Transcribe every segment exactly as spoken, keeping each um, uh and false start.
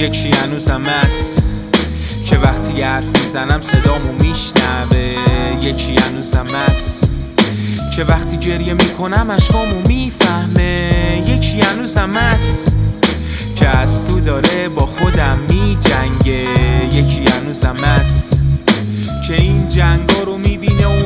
یکی هنوزم هست که وقتی حرف میزنم صدامو میشنوه. یکی هنوزم هست که وقتی گریه میکنم اشکامو میفهمه. یکی هنوزم هست که از تو داره با خودم میجنگه. یکی هنوزم هست که این جنگا رو میبینه و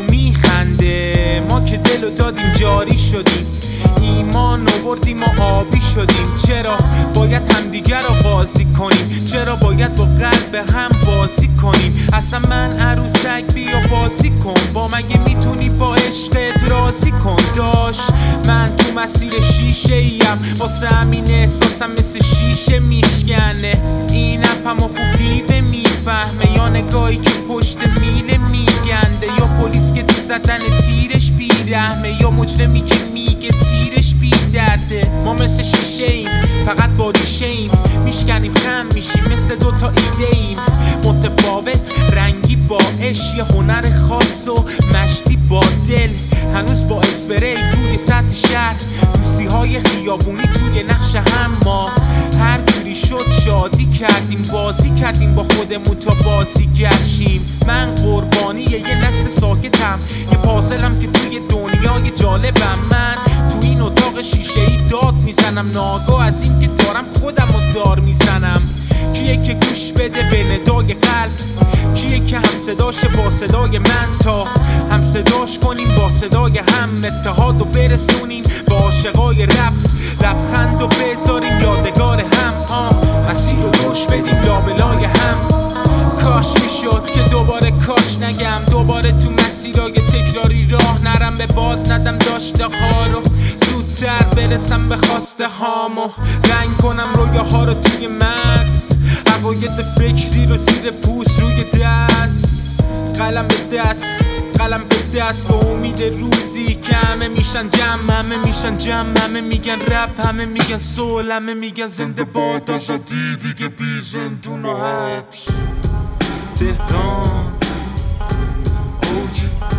میخنده. ما که دلو دادیم جاری شدیم، ایمان رو بردیم و آبی شدیم. چرا باید همدیگر رو قاضی کنیم؟ چرا باید با قلب هم بازی کنیم؟ اصلا من عروسک بیا بازی کن با، مگه میتونی با عشقت راضی کن؟ داش من تو مسیر شیشه ایم، واسه همین احساسم مثل شیشه میشکنه. این افهم و خوب دیوه میفهمه، یا نگاهی که پشت میله میگنده، یا پلیس که تو زدن تیرش بیرحمه، یا مجرمی که میگه تیرش بی درده. ما مثل شیشه ایم فقط با ریشه ایم، میشکنیم خم میشیم مثل دوتا ایده ایم. متفاوت رنگی با عشق، یه هنر خاص و مشتی با دل. هنوز با اسپری توی سطح شهر، دوستی های خیابونی توی نقش هم. ما هر جوری شد شادی کردیم، بازی کردیم با خودمون تا بازی گشیم. من قربانی یه نسل ساکتم، یه پازلم که توی دنیای جالبم. من تو این اتاق شیشه ای داد میزنم، ناگاه از این که دارم خودم رو دار میزنم. کیه که گوش بده به ندای قلب؟ کیه که هم صداش با صدای من، تا هم صداش کنیم با صدای هم. اتحاد رو برسونیم با عاشقای رپ، لبخند رو بذاریم یادگار هم. آم مسیر رو گوش بدیم لابلای هم. کاش میشد که دوباره کاش نگم، دوباره تو مسیرهای تکراری راه نرم. به باد ندم داشته ها رو، زودتر برسم به خواسته هامو. رنگ کنم رویاها رو توی مغز، عقاید فکری رو زیر پوست روی دست. قلم به دست، قلم به دست، با امید روزی که همه میشن جمع، همه میشن جمع، همه میگن رپ، همه میگن سول، همه میگن زنده باد آزادی دیگه بی زندون و حبس. تهران اوجی